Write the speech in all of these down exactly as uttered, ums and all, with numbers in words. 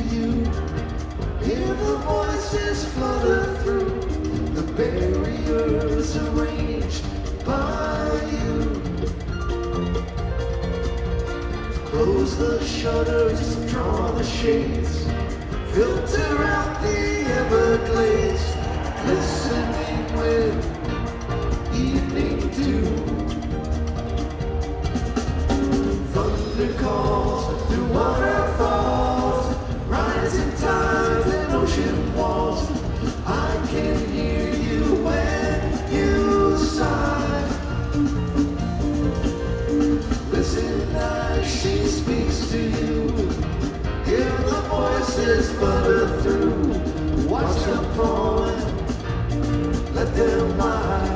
you. Hear the voices flutter through the barriers arranged by you. Close the shutters, draw the shades, filter out the Everglades, glistening with evening dew. Thunder calls through waterfalls, rising tides and ocean walls. I can hear you when you sigh. Listen as she speaks to you. Hear the voices flutter through. Watch them fall and let them lie.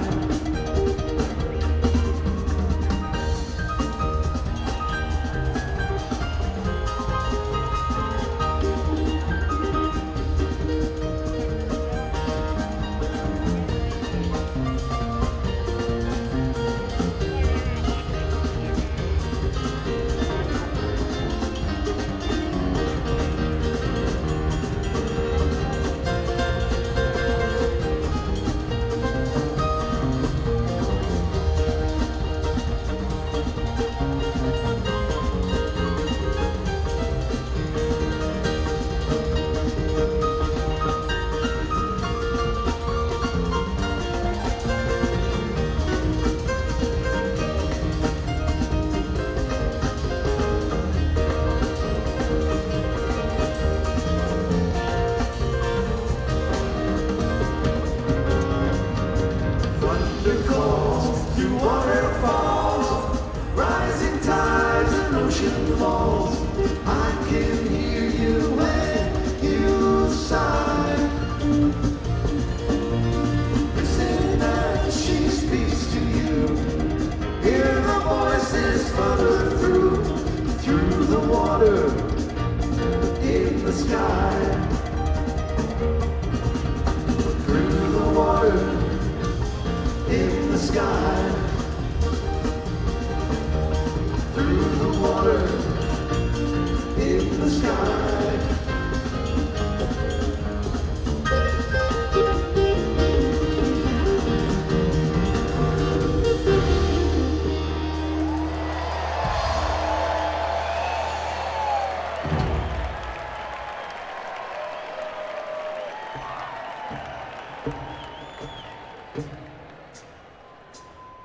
Thank you.